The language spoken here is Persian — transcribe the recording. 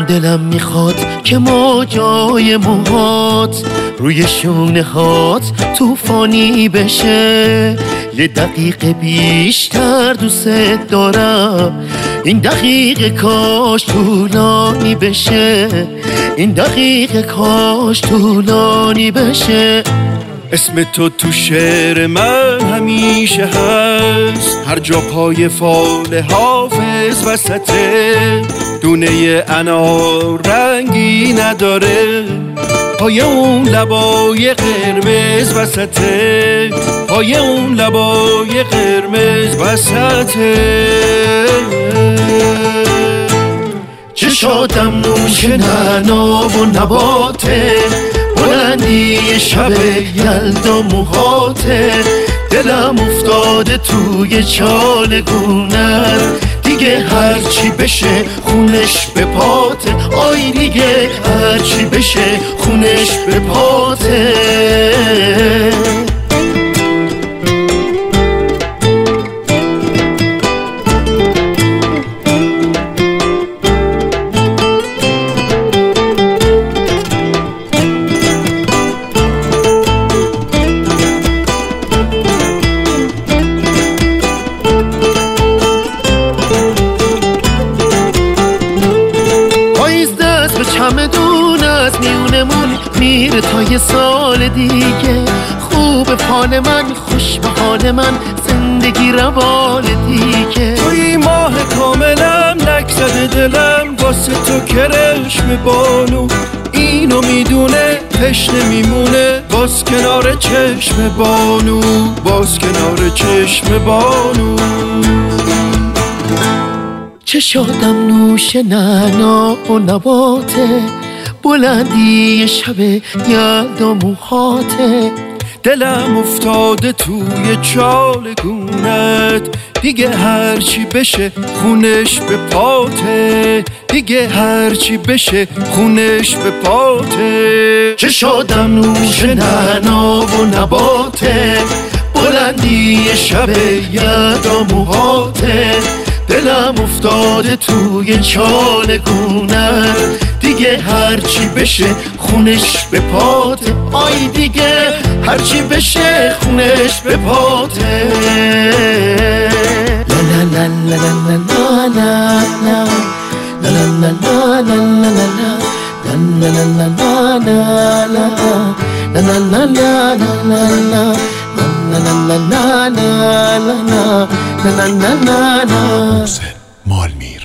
دلم میخواد که موجای موهات روی شونه هات توفانی بشه. یه دقیقه بیشتر دوست دارم، این دقیقه کاش طولانی بشه، این دقیقه کاش طولانی بشه. اسم تو شعر من همیشه هست، هر جا پای فال حافظ وسطه. دونه انار رنگی نداره، پای اون لبای قرمز وسطه، پای اون لبای قرمز وسطه. چشاتم نوش نعنا و نباته، بلندی شب یلدا موهاته. دلم افتاده توی چالگونر، دیگه هرچی بشه خونش به پاته. آی دیگه هرچی بشه خونش به پاته. چمدون از میونمون میره تا یه سال دیگه. خوب حال من، خوش به حال من، زندگی روال دیگه. توی ماه کاملم نگذده دلم واسه تو کرشم بانو. اینو میدونه تشنه میمونه باز کنار چشم بانو، باز کنار چشم بانو. چشاتم نوش نعنا و نباته، بلندی شب یلدا موهاته. دلم افتاده توی چالگونت، دیگه هرچی بشه خونش به پاته، دیگه هرچی بشه خونش به پاته. چشاتم نوش نعنا و نباته، بلندی شب یلدا موهاته. دلم افتاده توی چالگونت، دیگه هرچی بشه خونش به پاته. آی دیگه هرچی بشه خونش به پاته. لا لا لا لا لا لا لا لا لا لا لا لا لا لا. محسن مالمیر.